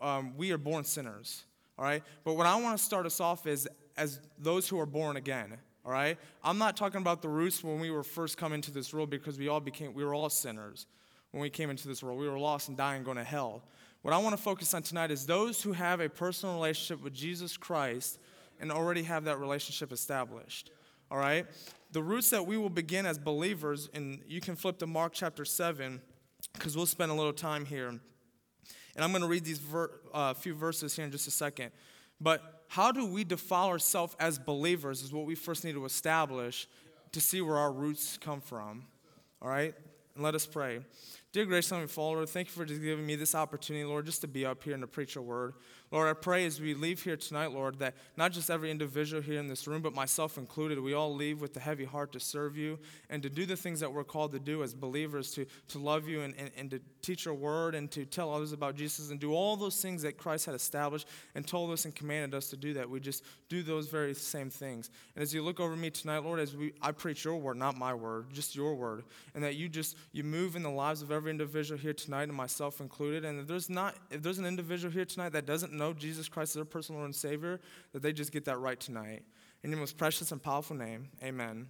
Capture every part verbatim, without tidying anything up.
um, we are born sinners, all right? But what I want to start us off is as those who are born again, all right? I'm not talking about the roots when we were first coming into this world, because we all became, we were all sinners when we came into this world. We were lost and dying and going to hell. What I want to focus on tonight is those who have a personal relationship with Jesus Christ and already have that relationship established, all right? The roots that we will begin as believers, and you can flip to Mark chapter seven, because we'll spend a little time here. And I'm going to read these ver- uh, few verses here in just a second. But how do we defile ourselves as believers is what we first need to establish to see where our roots come from, all right? And let us pray. Dear gracious Heavenly Father, Lord, thank you for just giving me this opportunity, Lord, just to be up here and to preach your word. Lord, I pray as we leave here tonight, Lord, that not just every individual here in this room, but myself included, we all leave with a heavy heart to serve you and to do the things that we're called to do as believers, to, to love you and, and, and to teach your word and to tell others about Jesus and do all those things that Christ had established and told us and commanded us to do, that we just do those very same things. And as you look over me tonight, Lord, as we I preach your word, not my word, just your word, and that you just, you move in the lives of every individual here tonight, and myself included. And if there's not, if there's an individual here tonight that doesn't know Jesus Christ as their personal Lord and Savior, that they just get that right tonight. In your most precious and powerful name, amen. Amen.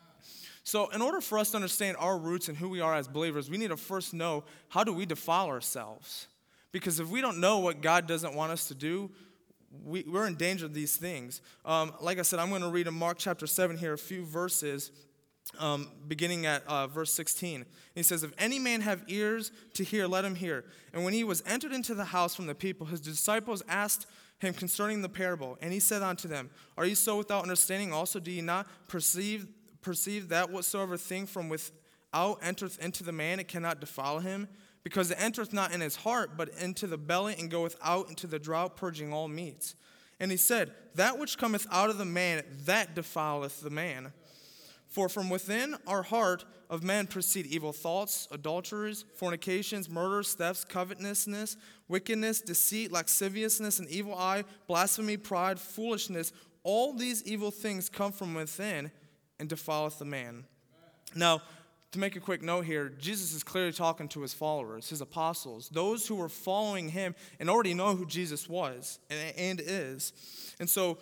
So in order for us to understand our roots and who we are as believers, we need to first know, how do we defile ourselves? Because if we don't know what God doesn't want us to do, we, we're in danger of these things. Um, like I said, I'm going to read in Mark chapter seven here a few verses. Um, beginning at uh, verse sixteen. He says, if any man have ears to hear, let him hear. And when he was entered into the house from the people, his disciples asked him concerning the parable. And he said unto them, are you so without understanding also? Do ye not perceive, perceive that whatsoever thing from without entereth into the man, it cannot defile him? Because it entereth not in his heart, but into the belly, and goeth out into the drought, purging all meats. And he said, that which cometh out of the man, that defileth the man. For from within our heart of men proceed evil thoughts, adulteries, fornications, murders, thefts, covetousness, wickedness, deceit, lasciviousness, an evil eye, blasphemy, pride, foolishness. All these evil things come from within and defileth the man. Now, to make a quick note here, Jesus is clearly talking to his followers, his apostles, those who were following him and already know who Jesus was and, and is. And so,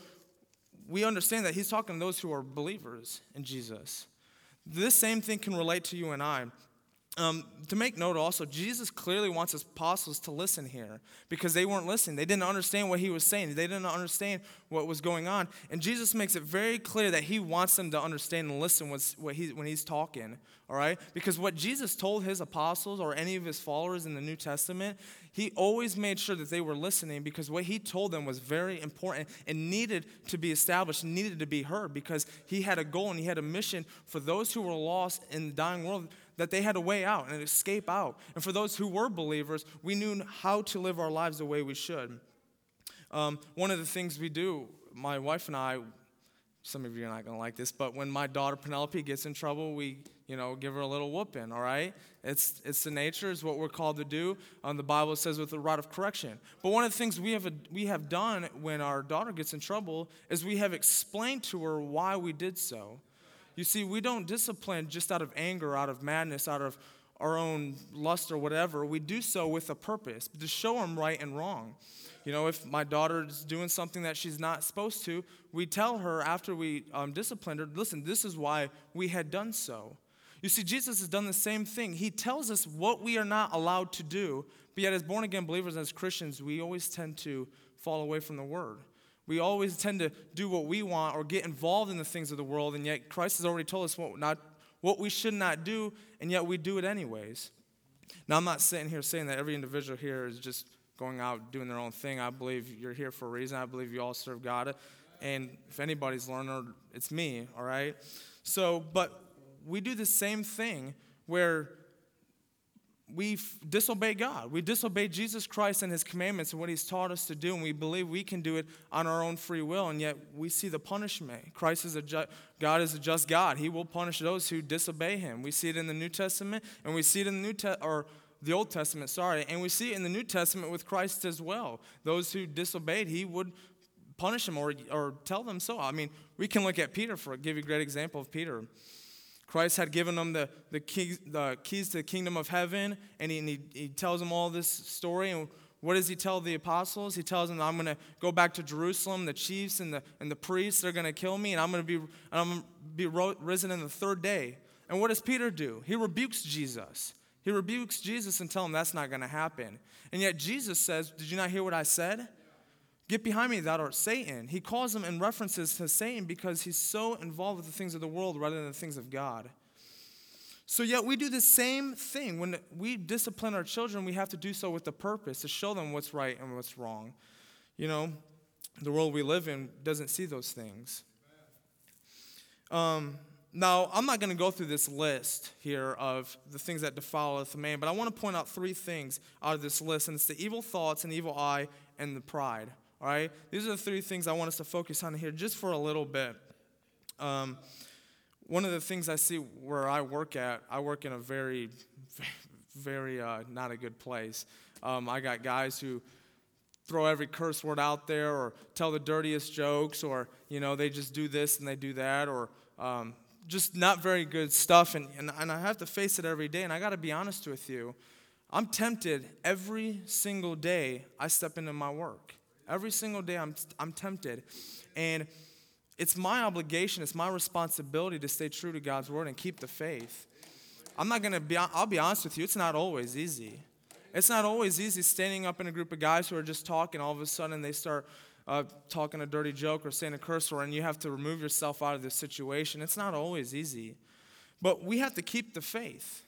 we understand that he's talking to those who are believers in Jesus. This same thing can relate to you and I. Um, to make note also, Jesus clearly wants his apostles to listen here because they weren't listening. They didn't understand what he was saying. They didn't understand what was going on. And Jesus makes it very clear that he wants them to understand and listen what he, when he's talking, all right? Because what Jesus told his apostles or any of his followers in the New Testament, he always made sure that they were listening because what he told them was very important and needed to be established, needed to be heard because he had a goal and he had a mission for those who were lost in the dying world, that they had a way out and escape out. And for those who were believers, we knew how to live our lives the way we should. Um, one of the things we do, my wife and I, some of you are not going to like this, but when my daughter Penelope gets in trouble, we, you know, give her a little whooping, all right? It's it's the nature, it's what we're called to do. Um, the Bible says with the rod of correction. But one of the things we have a, we have done when our daughter gets in trouble is we have explained to her why we did so. You see, we don't discipline just out of anger, out of madness, out of our own lust or whatever. We do so with a purpose, to show them right and wrong. You know, if my daughter is doing something that she's not supposed to, we tell her after we um, disciplined her, listen, this is why we had done so. You see, Jesus has done the same thing. He tells us what we are not allowed to do, but yet as born-again believers, as Christians, we always tend to fall away from the word. We always tend to do what we want or get involved in the things of the world, and yet Christ has already told us what, not, what we should not do, and yet we do it anyways. Now, I'm not sitting here saying that every individual here is just going out doing their own thing. I believe you're here for a reason. I believe you all serve God, and if anybody's learning, it's me, all right? So, but we do the same thing where we disobey God. We disobey Jesus Christ and his commandments and what he's taught us to do, and we believe we can do it on our own free will, and yet we see the punishment. Christ is a ju- God is a just God. He will punish those who disobey him. We see it in the New Testament, and we see it in the New Te- or the Old Testament, sorry, and we see it in the New Testament with Christ as well. Those who disobeyed, he would punish them or or tell them so. I mean, we can look at Peter for give you a great example of Peter. Christ had given them the, the, keys, the keys to the kingdom of heaven, and he, and he, he tells them all this story. And What does he tell the apostles? He tells them, I'm going to go back to Jerusalem. The chiefs and the and the priests, they're going to kill me, and I'm going to be and I'm going to be ro- risen in the third day. And what does Peter do? He rebukes Jesus. He rebukes Jesus and tells him that's not going to happen. And yet Jesus says, did you not hear what I said? Get behind me, thou art Satan. He calls him in references to Satan because he's so involved with the things of the world rather than the things of God. So yet we do the same thing. When we discipline our children, we have to do so with the purpose to show them what's right and what's wrong. You know, the world we live in doesn't see those things. Um, now, I'm not going to go through this list here of the things that defileth a man, but I want to point out three things out of this list, and it's the evil thoughts, and evil eye, and the pride. All right? These are the three things I want us to focus on here just for a little bit. Um One of the things I see where I work at, I work in a very, very uh, not a good place. Um, I got guys who throw every curse word out there or tell the dirtiest jokes or, you know, they just do this and they do that or um, just not very good stuff. And, and, and I have to face it every day. And I got to be honest with you. I'm tempted every single day I step into my work. Every single day I'm I'm tempted. And it's my obligation, it's my responsibility to stay true to God's word and keep the faith. I'm not going to be, I'll be honest with you, it's not always easy. It's not always easy standing up in a group of guys who are just talking, all of a sudden they start uh, talking a dirty joke or saying a curse word, and you have to remove yourself out of this situation. It's not always easy. But we have to keep the faith.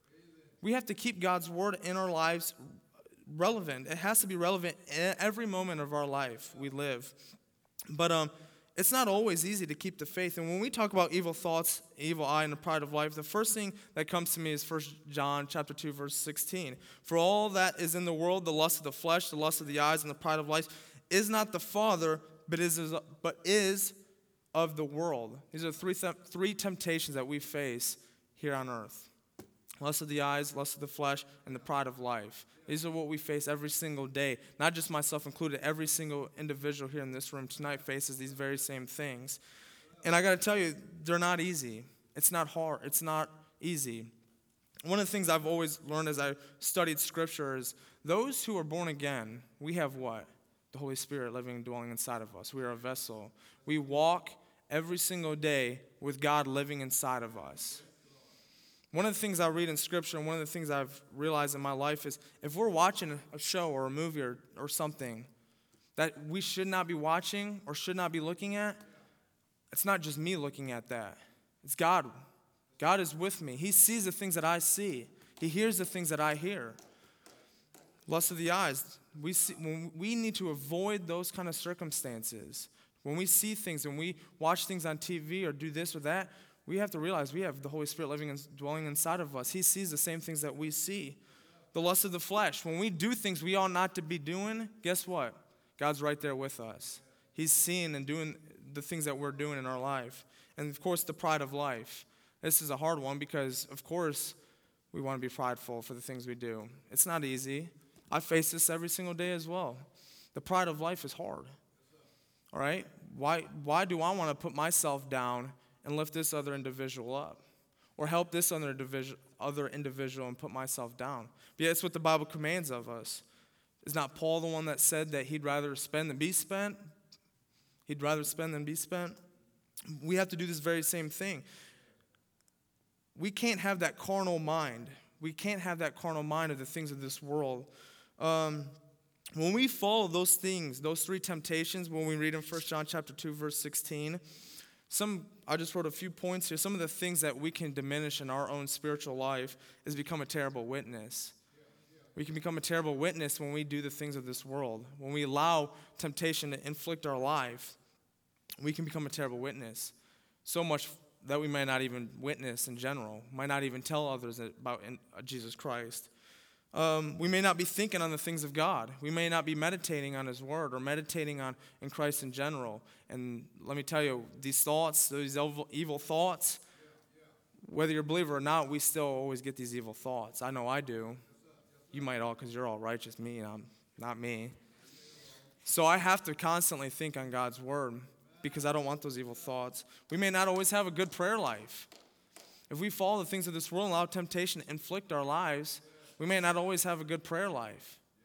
We have to keep God's word in our lives relevant. It has to be relevant in every moment of our life we live. But, um, It's not always easy to keep the faith. And when we talk about evil thoughts, evil eye, and the pride of life, the first thing that comes to me is First John chapter two, verse sixteen. For all that is in the world, the lust of the flesh, the lust of the eyes, and the pride of life, is not the Father, but is, but is of the world. These are three, th- three temptations that we face here on earth. Lust of the eyes, lust of the flesh, and the pride of life. These are what we face every single day. Not just myself included. Every single individual here in this room tonight faces these very same things. And I got to tell you, they're not easy. It's not hard. It's not easy. One of the things I've always learned as I studied Scripture is those who are born again, we have what? The Holy Spirit living and dwelling inside of us. We are a vessel. We walk every single day with God living inside of us. One of the things I read in Scripture and one of the things I've realized in my life is if we're watching a show or a movie or, or something that we should not be watching or should not be looking at, it's not just me looking at that. It's God. God is with me. He sees the things that I see. He hears the things that I hear. Lust of the eyes. We see, when we need to avoid those kind of circumstances. When we see things, when we watch things on T V or do this or that, we have to realize we have the Holy Spirit living and dwelling inside of us. He sees the same things that we see. The lust of the flesh. When we do things we ought not to be doing, guess what? God's right there with us. He's seeing and doing the things that we're doing in our life. And, of course, the pride of life. This is a hard one because, of course, we want to be prideful for the things we do. It's not easy. I face this every single day as well. The pride of life is hard. All right? Why, why do I want to put myself down and lift this other individual up? Or help this other individual, other individual and put myself down? But yeah, it's what the Bible commands of us. Is not Paul the one that said that he'd rather spend than be spent? He'd rather spend than be spent? We have to do this very same thing. We can't have that carnal mind. We can't have that carnal mind of the things of this world. Um, when we follow those things, those three temptations, when we read in First John chapter two, verse sixteen, Some, I just wrote a few points here. Some of the things that we can diminish in our own spiritual life is become a terrible witness. We can become a terrible witness when we do the things of this world. When we allow temptation to inflict our life, we can become a terrible witness. So much that we might not even witness in general, might not even tell others about Jesus Christ. Um, we may not be thinking on the things of God. We may not be meditating on His Word or meditating on in Christ in general. And let me tell you, these thoughts, these evil, evil thoughts, whether you're a believer or not, we still always get these evil thoughts. I know I do. You might all, because you're all righteous. Me, I'm not me. So I have to constantly think on God's Word because I don't want those evil thoughts. We may not always have a good prayer life. If we follow the things of this world and allow temptation to inflict our lives, we may not always have a good prayer life.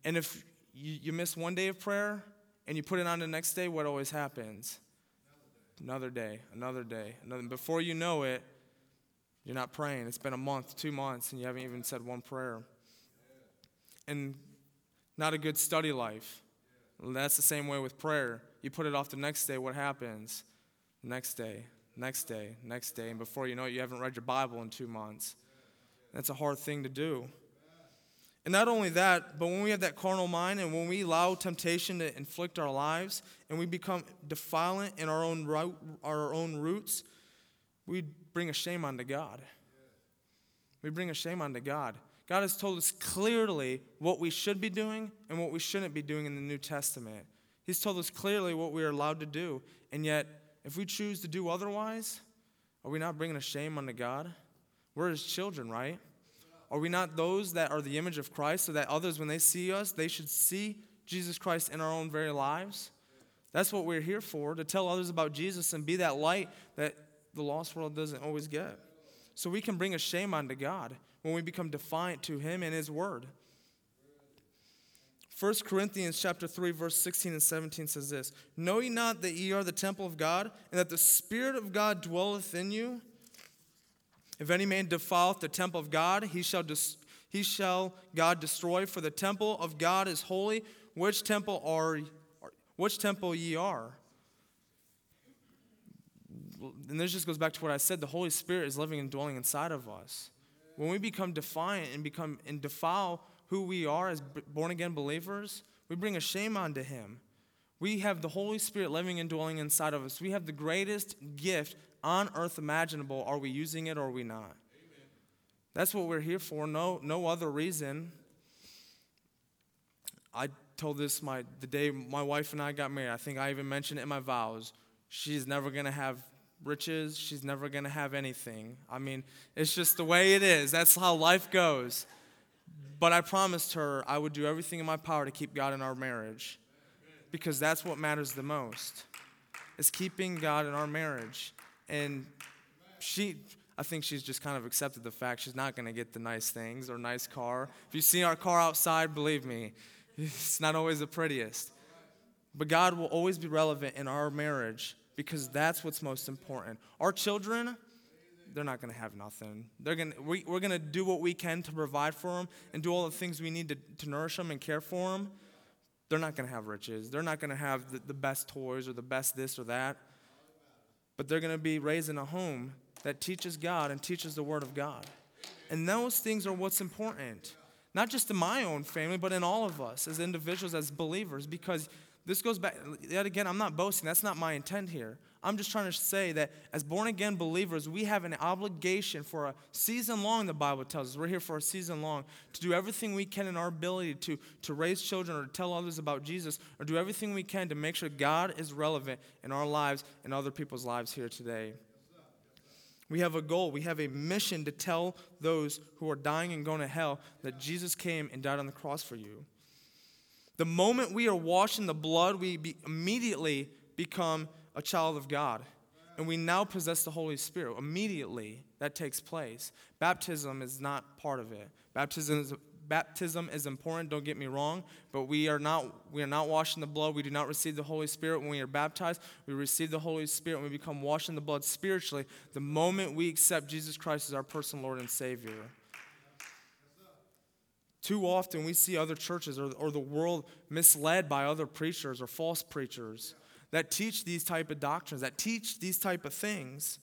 And if you, you miss one day of prayer and you put it on the next day, what always happens? Another day, another day, another. Before you know it, you're not praying. It's been a month, two months, and you haven't even said one prayer. And not a good study life. That's the same way with prayer. You put it off the next day, what happens? Next day, next day, next day. And before you know it, you haven't read your Bible in two months. That's a hard thing to do. And not only that, but when we have that carnal mind and when we allow temptation to inflict our lives and we become defiant in our own route, our own roots, we bring a shame onto God. We bring a shame onto God. God has told us clearly what we should be doing and what we shouldn't be doing in the New Testament. He's told us clearly what we are allowed to do. And yet, if we choose to do otherwise, are we not bringing a shame onto God? We're His children, right? Are we not those that are the image of Christ so that others, when they see us, they should see Jesus Christ in our own very lives? That's what we're here for, to tell others about Jesus and be that light that the lost world doesn't always get. So we can bring a shame onto God when we become defiant to Him and His Word. First Corinthians chapter three, verse sixteen and seventeen says this, "Know ye not that ye are the temple of God, and that the Spirit of God dwelleth in you? If any man defileth the temple of God, he shall dis- he shall God destroy. For the temple of God is holy. Which temple are which temple ye are?" And this just goes back to what I said. The Holy Spirit is living and dwelling inside of us. When we become defiant and become and defile who we are as born again believers, we bring a shame onto Him. We have the Holy Spirit living and dwelling inside of us. We have the greatest gift on earth imaginable. Are we using it or are we not? Amen. That's what we're here for. No, no other reason. I told this my the day my wife and I got married. I think I even mentioned it in my vows. She's never going to have riches. She's never going to have anything. I mean, it's just the way it is. That's how life goes. But I promised her I would do everything in my power to keep God in our marriage. Because that's what matters the most, is keeping God in our marriage. And she, I think she's just kind of accepted the fact she's not going to get the nice things or nice car. If you see our car outside, believe me, it's not always the prettiest. But God will always be relevant in our marriage because that's what's most important. Our children, they're not going to have nothing. They're going we, we're going to do what we can to provide for them and do all the things we need to, to nourish them and care for them. They're not going to have riches. They're not going to have the, the best toys or the best this or that. But they're going to be raised in a home that teaches God and teaches the Word of God. And those things are what's important. Not just in my own family, but in all of us as individuals, as believers. Because this goes back, yet again, I'm not boasting. That's not my intent here. I'm just trying to say that as born-again believers, we have an obligation for a season long, the Bible tells us. We're here for a season long to do everything we can in our ability to, to raise children or to tell others about Jesus or do everything we can to make sure God is relevant in our lives and other people's lives here today. We have a goal. We have a mission to tell those who are dying and going to hell that Jesus came and died on the cross for you. The moment we are washed in the blood, we be immediately become a child of God. And we now possess the Holy Spirit. Immediately, that takes place. Baptism is not part of it. Baptism is, baptism is important, don't get me wrong, but we are not we are not washed in the blood. We do not receive the Holy Spirit when we are baptized. We receive the Holy Spirit when we become washed in the blood spiritually the moment we accept Jesus Christ as our personal Lord and Savior. Too often we see other churches or, or the world misled by other preachers or false preachers that teach these type of doctrines, that teach these type of things.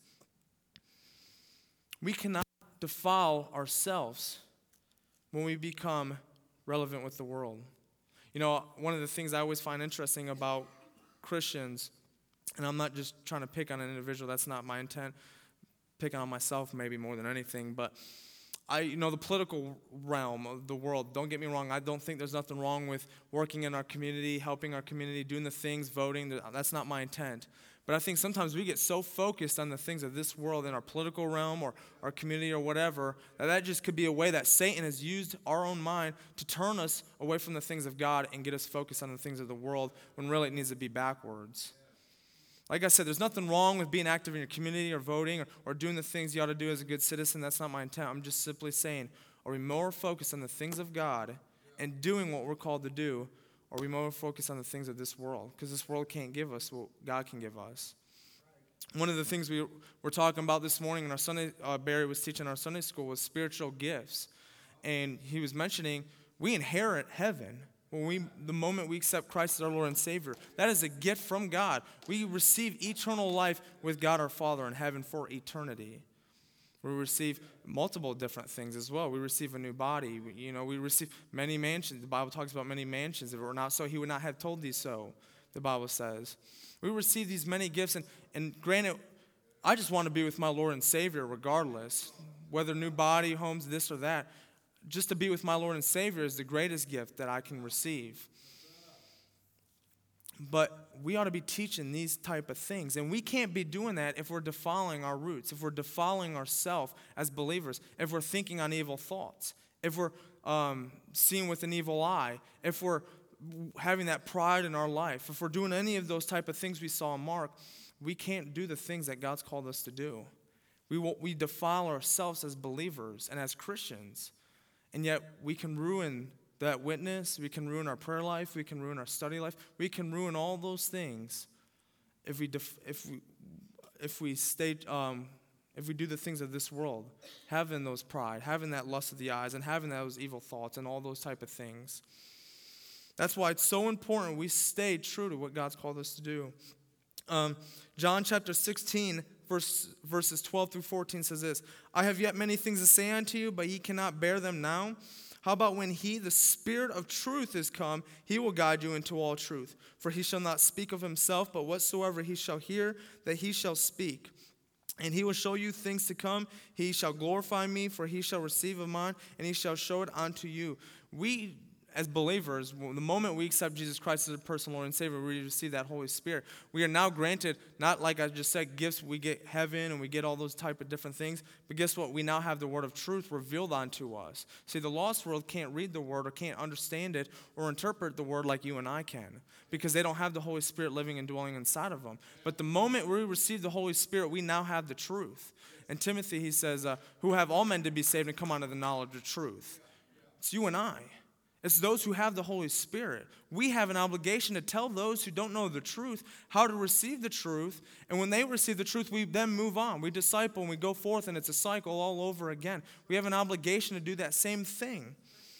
We cannot defile ourselves when we become relevant with the world. You know, one of the things I always find interesting about Christians, and I'm not just trying to pick on an individual, that's not my intent, picking on myself maybe more than anything, but I, you know, the political realm of the world, don't get me wrong, I don't think there's nothing wrong with working in our community, helping our community, doing the things, voting. That's not my intent. But I think sometimes we get so focused on the things of this world in our political realm or our community or whatever, that that just could be a way that Satan has used our own mind to turn us away from the things of God and get us focused on the things of the world when really it needs to be backwards. Like I said, there's nothing wrong with being active in your community or voting or, or doing the things you ought to do as a good citizen. That's not my intent. I'm just simply saying, are we more focused on the things of God and doing what we're called to do, or are we more focused on the things of this world? Because this world can't give us what God can give us. One of the things we were talking about this morning in our Sunday, uh, Barry was teaching our Sunday school, was spiritual gifts. And he was mentioning we inherit heaven when we, the moment we accept Christ as our Lord and Savior. That is a gift from God. We receive eternal life with God our Father in heaven for eternity. We receive multiple different things as well. We receive a new body. We, you know, we receive many mansions. The Bible talks about many mansions. If it were not so, he would not have told thee so, the Bible says. We receive these many gifts, and, and granted, I just want to be with my Lord and Savior regardless, whether new body, homes, this or that. Just to be with my Lord and Savior is the greatest gift that I can receive. But we ought to be teaching these type of things. And we can't be doing that if we're defiling our roots, if we're defiling ourselves as believers, if we're thinking on evil thoughts, if we're um, seeing with an evil eye, if we're having that pride in our life, if we're doing any of those type of things we saw in Mark, we can't do the things that God's called us to do. We, we defile ourselves as believers and as Christians. And yet we can ruin that witness, we can ruin our prayer life, we can ruin our study life, we can ruin all those things if we def, if we if we stay um, if we do the things of this world, having those pride, having that lust of the eyes, and having those evil thoughts and all those type of things. That's why it's so important we stay true to what God's called us to do. Um, John chapter sixteen, verse, verses twelve through fourteen says this, I have yet many things to say unto you, but ye cannot bear them now. How about when he, the Spirit of truth, is come, he will guide you into all truth. For he shall not speak of himself, but whatsoever he shall hear, that he shall speak. And he will show you things to come. He shall glorify me, for he shall receive of mine, and he shall show it unto you. We, as believers, the moment we accept Jesus Christ as a personal Lord and Savior, we receive that Holy Spirit. We are now granted, not like I just said, gifts. We get heaven and we get all those type of different things. But guess what? We now have the word of truth revealed unto us. See, the lost world can't read the word or can't understand it or interpret the word like you and I can, because they don't have the Holy Spirit living and dwelling inside of them. But the moment we receive the Holy Spirit, we now have the truth. In Timothy, he says, uh, who have all men to be saved and come unto the knowledge of truth. It's you and I. It's those who have the Holy Spirit. We have an obligation to tell those who don't know the truth how to receive the truth. And when they receive the truth, we then move on. We disciple and we go forth, and it's a cycle all over again. We have an obligation to do that same thing.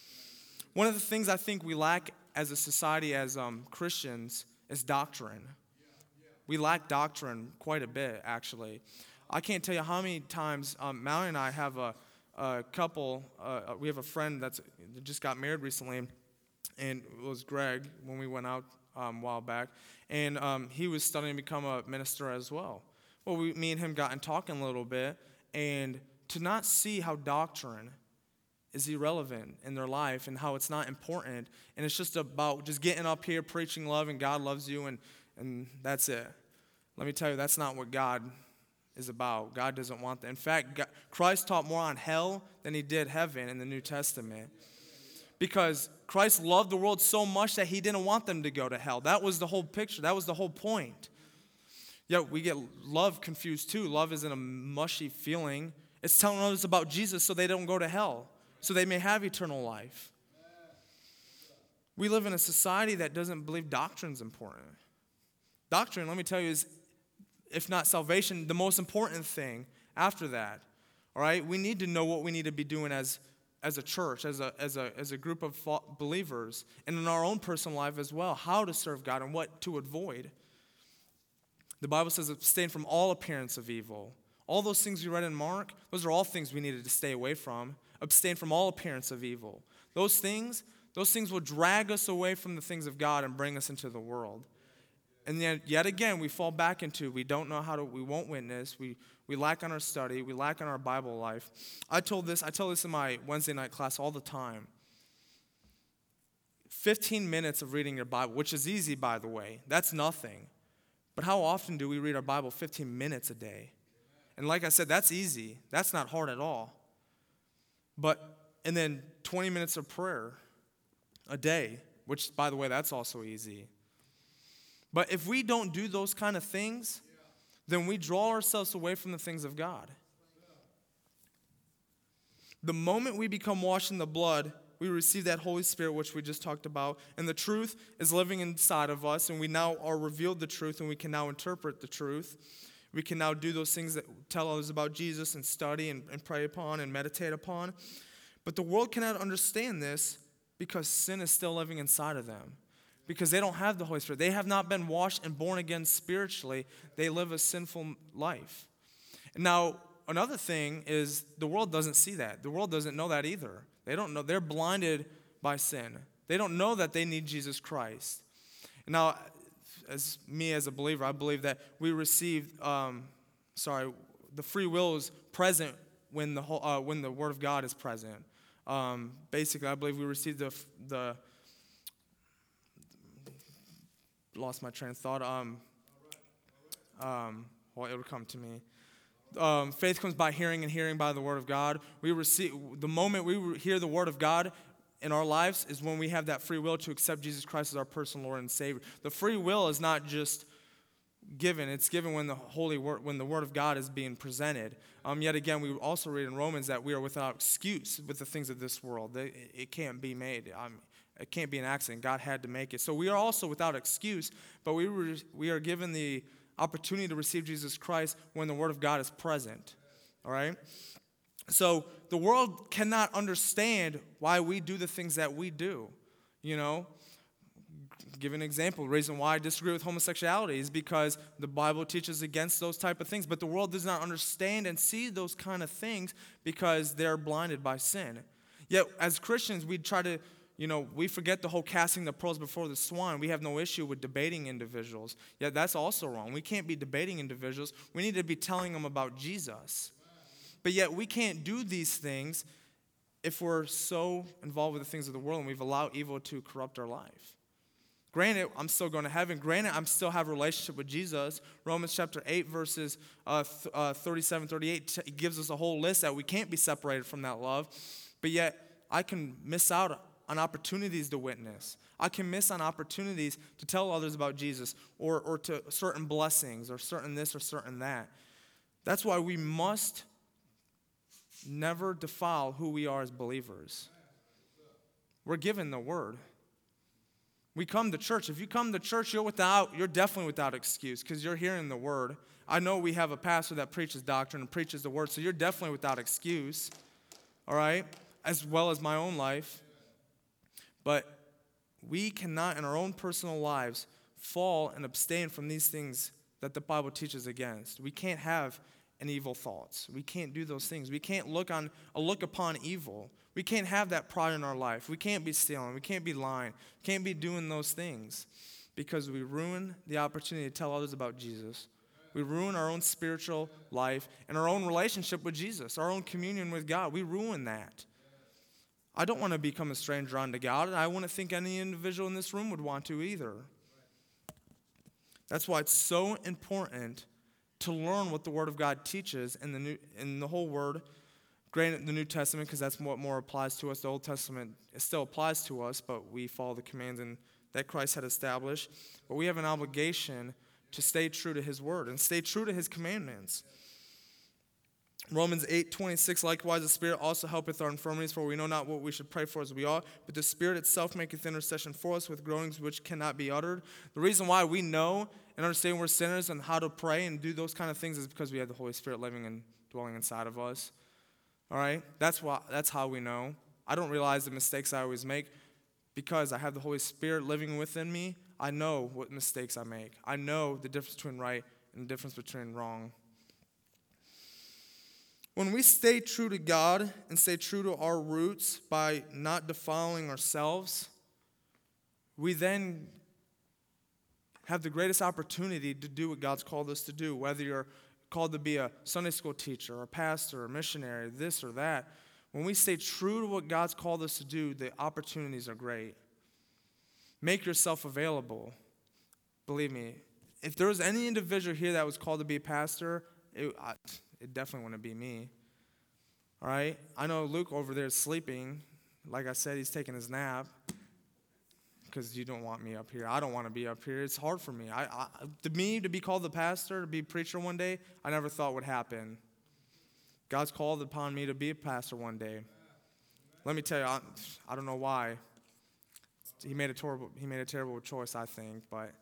One of the things I think we lack as a society, as um, Christians, is doctrine. We lack doctrine quite a bit, actually. I can't tell you how many times um, Mallory and I have a A couple, uh, we have a friend that's that just got married recently, and it was Greg when we went out um, a while back, and um, he was studying to become a minister as well. Well, we, me and him got in talking a little bit, and to not see how doctrine is irrelevant in their life and how it's not important, and it's just about just getting up here preaching love and God loves you, and, and that's it. Let me tell you, that's not what God is about. God doesn't want that. In fact, God, Christ taught more on hell than he did heaven in the New Testament. Because Christ loved the world so much that he didn't want them to go to hell. That was the whole picture. That was the whole point. Yet we get love confused too. Love isn't a mushy feeling. It's telling others about Jesus so they don't go to hell, so they may have eternal life. We live in a society that doesn't believe doctrine's important. Doctrine, let me tell you, is, if not salvation, the most important thing after that. All right? We need to know what we need to be doing as, as a church, as a, as, a, as a group of believers, and in our own personal life as well, how to serve God and what to avoid. The Bible says abstain from all appearance of evil. All those things we read in Mark, those are all things we needed to stay away from. Abstain from all appearance of evil. Those things, those things will drag us away from the things of God and bring us into the world. And yet, yet again, we fall back into, we don't know how to, we won't witness, we, we lack on our study, we lack on our Bible life. I told this, I tell this in my Wednesday night class all the time. fifteen minutes of reading your Bible, which is easy, by the way, that's nothing. But how often do we read our Bible fifteen minutes a day? And like I said, that's easy. That's not hard at all. But, and then twenty minutes of prayer a day, which, by the way, that's also easy. But if we don't do those kind of things, then we draw ourselves away from the things of God. The moment we become washed in the blood we receive that Holy Spirit, which we just talked about, and the truth is living inside of us, and we now are revealed the truth, and we can now interpret the truth. We can now do those things that tell others about Jesus and study and, and pray upon and meditate upon. But the world cannot understand this because sin is still living inside of them. Because they don't have the Holy Spirit. They have not been washed and born again spiritually. They live a sinful life. Now, another thing is the world doesn't see that. The world doesn't know that either. They don't know. They're blinded by sin. They don't know that they need Jesus Christ. Now, as me as a believer, I believe that we received, um, sorry, the free will is present when the whole, uh, when the Word of God is present. Um, basically, I believe we received the the. Lost my train of thought. Um, um, well, it would come to me. Um, faith comes by hearing, and hearing by the Word of God. We receive the moment we hear the Word of God in our lives is when we have that free will to accept Jesus Christ as our personal Lord and Savior. The free will is not just given; it's given when the Holy Word, when the Word of God is being presented. Um, yet again, we also read in Romans that we are without excuse with the things of this world. It, it can't be made. Um, It can't be an accident. God had to make it. So we are also without excuse, but we were, we are given the opportunity to receive Jesus Christ when the Word of God is present. All right? So the world cannot understand why we do the things that we do. You know, give an example. The reason why I disagree with homosexuality is because the Bible teaches against those type of things, but the world does not understand and see those kind of things because they're blinded by sin. Yet as Christians, we try to You know, we forget the whole casting the pearls before the swine. We have no issue with debating individuals. Yet that's also wrong. We can't be debating individuals. We need to be telling them about Jesus. But yet we can't do these things if we're so involved with the things of the world and we've allowed evil to corrupt our life. Granted, I'm still going to heaven. Granted, I'm still have a relationship with Jesus. Romans chapter eight, verses uh, th- uh, thirty-seven, thirty-eight t- gives us a whole list that we can't be separated from that love. But yet I can miss out on opportunities to witness. I can miss on opportunities to tell others about Jesus or, or to certain blessings or certain this or certain that. That's why we must never defile who we are as believers. We're given the Word. We come to church. If you come to church, you're without, you're definitely without excuse because you're hearing the Word. I know we have a pastor that preaches doctrine and preaches the Word, so you're definitely without excuse, all right, as well as my own life. But we cannot, in our own personal lives, fall and abstain from these things that the Bible teaches against. We can't have an evil thoughts. We can't do those things. We can't look on a look upon evil. We can't have that pride in our life. We can't be stealing. We can't be lying. We can't be doing those things because we ruin the opportunity to tell others about Jesus. We ruin our own spiritual life and our own relationship with Jesus, our own communion with God. We ruin that. I don't want to become a stranger unto God, and I wouldn't think any individual in this room would want to either. That's why it's so important to learn what the Word of God teaches in the new, in the whole Word. Granted, the New Testament, because that's what more applies to us. The Old Testament, it still applies to us, but we follow the commands and that Christ had established. But we have an obligation to stay true to His Word and stay true to His commandments. Romans eight twenty-six, likewise the Spirit also helpeth our infirmities, for we know not what we should pray for as we ought, but the Spirit itself maketh intercession for us with groanings which cannot be uttered. The reason why we know and understand we're sinners and how to pray and do those kind of things is because we have the Holy Spirit living and dwelling inside of us. All right? That's why. That's how we know. I don't realize the mistakes I always make because I have the Holy Spirit living within me. I know what mistakes I make. I know the difference between right and the difference between wrong. When we stay true to God and stay true to our roots by not defiling ourselves, we then have the greatest opportunity to do what God's called us to do, whether you're called to be a Sunday school teacher or a pastor or a missionary, this or that. When we stay true to what God's called us to do, the opportunities are great. Make yourself available. Believe me, if there was any individual here that was called to be a pastor, it, I, it definitely wouldn't be me. All right? I know Luke over there is sleeping. Like I said, he's taking his nap because you don't want me up here. I don't want to be up here. It's hard for me. I, I, to me, to be called the pastor, to be a preacher one day, I never thought would happen. God's called upon me to be a pastor one day. Let me tell you, I, I don't know why. He made a terrible, he made a terrible choice, I think. But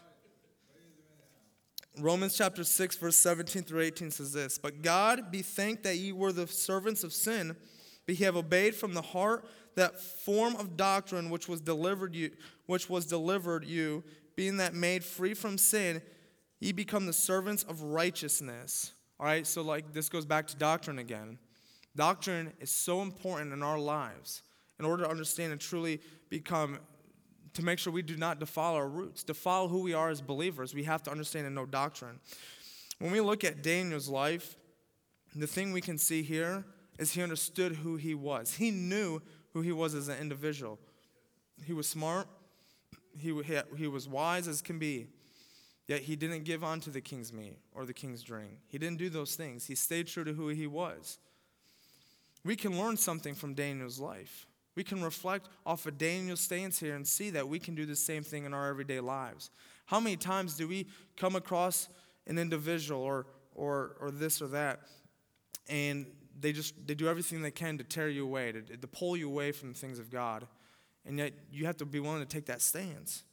Romans chapter six, verse seventeen through eighteen says this: But God be thanked that ye were the servants of sin, but ye have obeyed from the heart that form of doctrine which was delivered you, which was delivered you, being that made free from sin, ye become the servants of righteousness. All right, so like this goes back to doctrine again. Doctrine is so important in our lives in order to understand and truly become, to make sure we do not defile our roots, defile who we are as believers. We have to understand and know doctrine. When we look at Daniel's life, the thing we can see here is he understood who he was. He knew who he was as an individual. He was smart. He, he, he was wise as can be. Yet he didn't give on to the king's meat or the king's drink. He didn't do those things. He stayed true to who he was. We can learn something from Daniel's life. We can reflect off of Daniel's stance here and see that we can do the same thing in our everyday lives. How many times do we come across an individual or or or this or that, and they just they do everything they can to tear you away, to, to pull you away from the things of God, and yet you have to be willing to take that stance.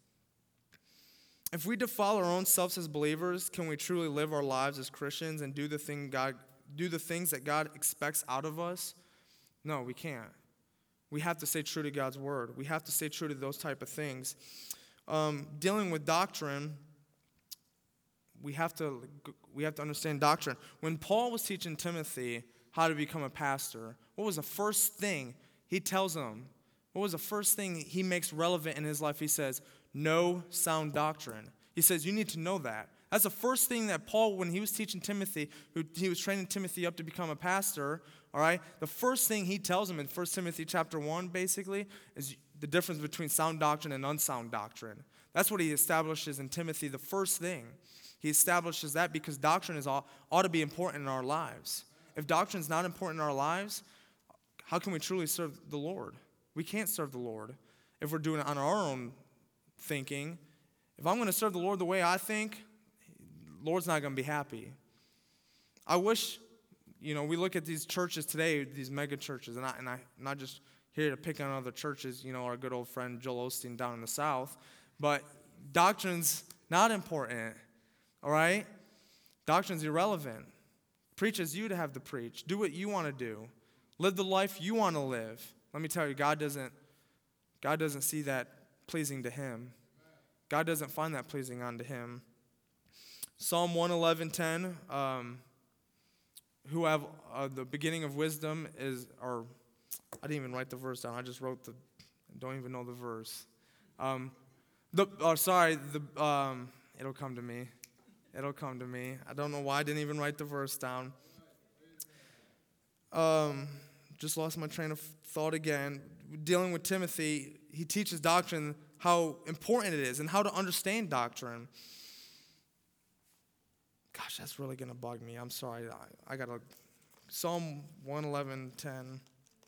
If we defile our own selves as believers, can we truly live our lives as Christians and do the thing God do the things that God expects out of us? No, we can't. We have to stay true to God's word. We have to stay true to those type of things. Um, dealing with doctrine, we have to we have to understand doctrine. When Paul was teaching Timothy how to become a pastor, what was the first thing he tells him? What was the first thing he makes relevant in his life? He says, know sound doctrine. He says, you need to know that. That's the first thing that Paul, when he was teaching Timothy, who he was training Timothy up to become a pastor, all right, the first thing he tells him in First Timothy chapter one, basically, is the difference between sound doctrine and unsound doctrine. That's what he establishes in Timothy, the first thing. He establishes that because doctrine is all, ought to be important in our lives. If doctrine is not important in our lives, how can we truly serve the Lord? We can't serve the Lord if we're doing it on our own thinking. If I'm going to serve the Lord the way I think, Lord's not going to be happy. I wish, you know, we look at these churches today, these mega churches, and, I, and I, I'm not just here to pick on other churches, you know, our good old friend Joel Osteen down in the South, but doctrine's not important, all right? Doctrine's irrelevant. Preach as you to have to preach. Do what you want to do. Live the life you want to live. Let me tell you, God doesn't, God doesn't see that pleasing to him. God doesn't find that pleasing unto him. Psalm one eleven ten, um, who have uh, the beginning of wisdom is, or I didn't even write the verse down. I just wrote the, don't even know the verse. Um, the, oh, sorry, the um, it'll come to me. It'll come to me. I don't know why I didn't even write the verse down. Um, just lost my train of thought again. Dealing with Timothy, he teaches doctrine, how important it is, and how to understand doctrine. Gosh, that's really going to bug me. I'm sorry. I, I got to, Psalm one eleven ten.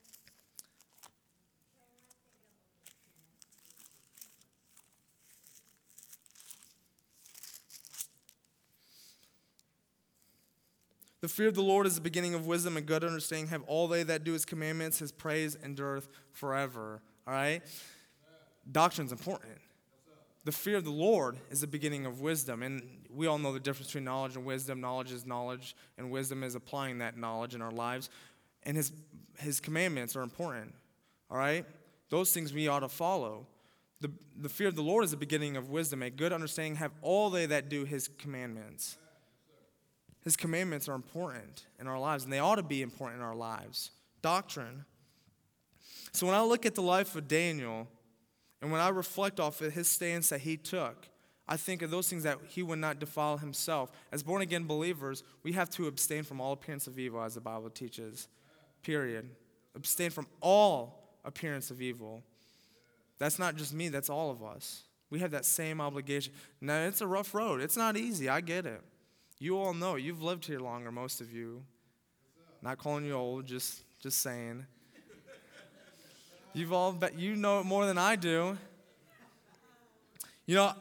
The fear of the Lord is the beginning of wisdom and good understanding. Have all they that do his commandments, his praise endureth forever. All right? Doctrine's important. The fear of the Lord is the beginning of wisdom. And we all know the difference between knowledge and wisdom. Knowledge is knowledge, and wisdom is applying that knowledge in our lives. And his, his commandments are important. All right? Those things we ought to follow. The, the fear of the Lord is the beginning of wisdom. A good understanding have all they that do his commandments. His commandments are important in our lives, and they ought to be important in our lives. Doctrine. So when I look at the life of Daniel, and when I reflect off of his stance that he took, I think of those things that he would not defile himself. As born-again believers, we have to abstain from all appearance of evil, as the Bible teaches. Period. Abstain from all appearance of evil. That's not just me, that's all of us. We have that same obligation. Now, it's a rough road. It's not easy. I get it. You all know. You've lived here longer, most of you. Not calling you old, just just saying. You've all, bet you know it more than I do. You know,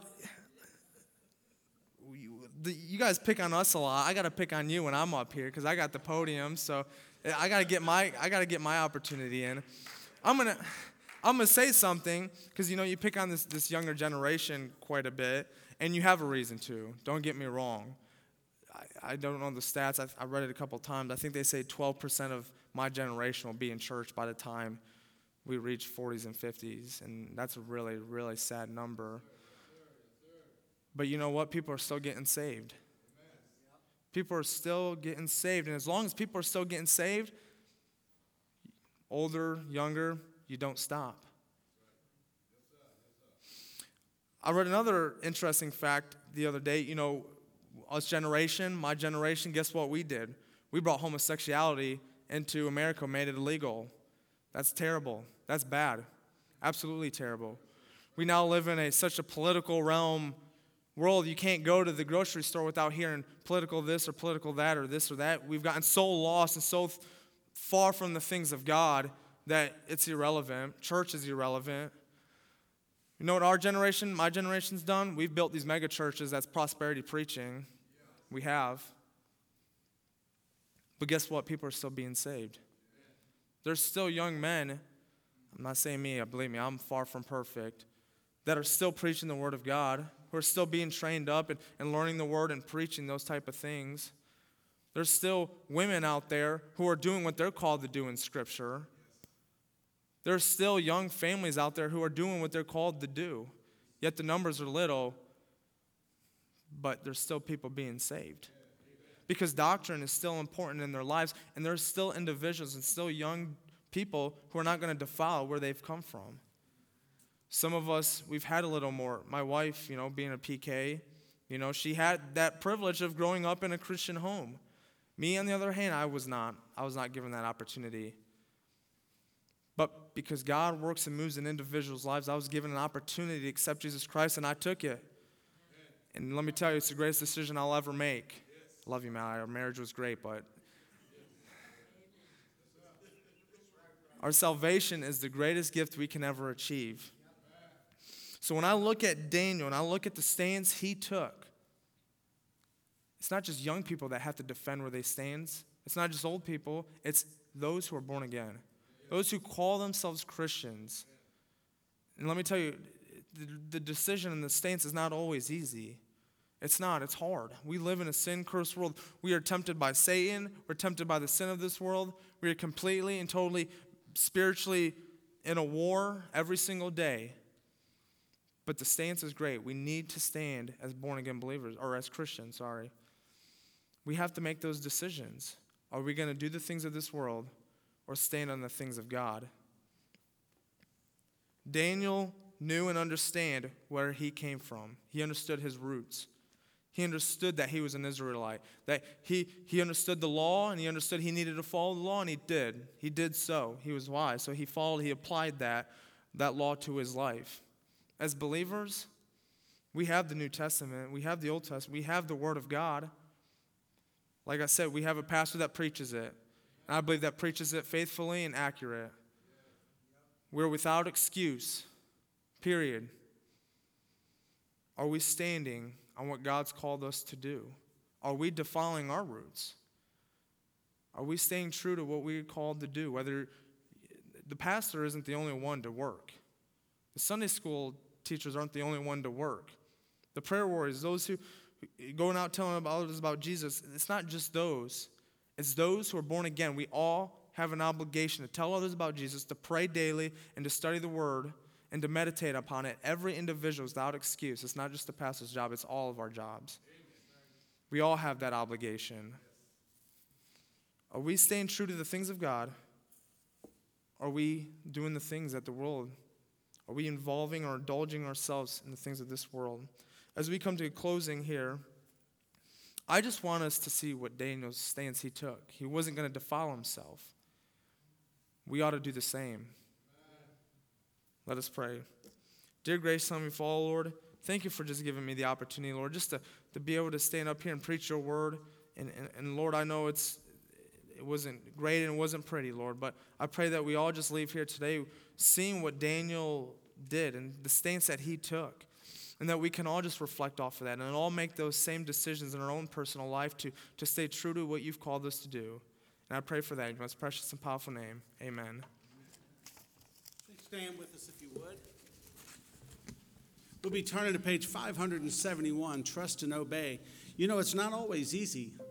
you guys pick on us a lot. I got to pick on you when I'm up here because I got the podium. So I got to get my I got to get my opportunity in. I'm gonna, I'm gonna say something because you know you pick on this this younger generation quite a bit, and you have a reason to. Don't get me wrong. I, I don't know the stats. I've, I read it a couple times. I think they say twelve percent of my generation will be in church by the time we reach forties and fifties, and that's a really, really sad number. But you know what? People are still getting saved. People are still getting saved, and as long as people are still getting saved, older, younger, you don't stop. I read another interesting fact the other day. You know, us generation, my generation, guess what we did? We brought homosexuality into America, made it illegal. That's terrible. That's bad. Absolutely terrible. We now live in a such a political realm world. You can't go to the grocery store without hearing political this or political that or this or that. We've gotten so lost and so far from the things of God that it's irrelevant. Church is irrelevant. You know what our generation, my generation's done? We've built these mega churches that's prosperity preaching. We have. But guess what? People are still being saved. There's still young men, I'm not saying me, believe me, I'm far from perfect, that are still preaching the Word of God, who are still being trained up and, and learning the Word and preaching those type of things. There's still women out there who are doing what they're called to do in Scripture. There's still young families out there who are doing what they're called to do. Yet the numbers are little, but there's still people being saved. Because doctrine is still important in their lives, and there's still individuals and still young people who are not going to defile where they've come from. Some of us, we've had a little more. My wife, you know, being a P K, you know, she had that privilege of growing up in a Christian home. Me, on the other hand, I was not. I was not given that opportunity. But because God works and moves in individuals' lives, I was given an opportunity to accept Jesus Christ, and I took it. And let me tell you, it's the greatest decision I'll ever make. I love you, Matt. Our marriage was great, but our salvation is the greatest gift we can ever achieve. So when I look at Daniel and I look at the stance he took, it's not just young people that have to defend where they stand. It's not just old people. It's those who are born again. Those who call themselves Christians. And let me tell you, the, the decision and the stance is not always easy. It's not. It's hard. We live in a sin-cursed world. We are tempted by Satan. We're tempted by the sin of this world. We are completely and totally spiritually in a war every single day. But the stance is great. We need to stand as born-again believers, or as Christians, sorry. We have to make those decisions. Are we going to do the things of this world or stand on the things of God? Daniel knew and understood where he came from. He understood his roots. He understood that he was an Israelite, that he, he understood the law, and he understood he needed to follow the law, and he did. He did so. He was wise. So he followed, he applied that, that law to his life. As believers, we have the New Testament. We have the Old Testament. We have the Word of God. Like I said, we have a pastor that preaches it. And I believe that preaches it faithfully and accurate. We're without excuse, period. Are we standing on what God's called us to do? Are we defiling our roots? Are we staying true to what we're called to do? Whether the pastor isn't the only one to work. The Sunday school teachers aren't the only one to work. The prayer warriors, those who going out telling about others about Jesus, it's not just those. It's those who are born again. We all have an obligation to tell others about Jesus, to pray daily, and to study the Word, and to meditate upon it. Every individual is without excuse. It's not just the pastor's job. It's all of our jobs. We all have that obligation. Are we staying true to the things of God? Are we doing the things that the world? Are we involving or indulging ourselves in the things of this world? As we come to a closing here, I just want us to see what Daniel's stance he took. He wasn't going to defile himself. We ought to do the same. Let us pray. Dear grace, let me fall, Lord. Thank you for just giving me the opportunity, Lord, just to, to be able to stand up here and preach your word. And, and, and Lord, I know it's it wasn't great and it wasn't pretty, Lord, but I pray that we all just leave here today seeing what Daniel did and the stance that he took, and that we can all just reflect off of that and all make those same decisions in our own personal life to, to stay true to what you've called us to do. And I pray for that in your most precious and powerful name. Amen. Stand with us if you would. We'll be turning to page five hundred seventy-one, Trust and Obey. You know, it's not always easy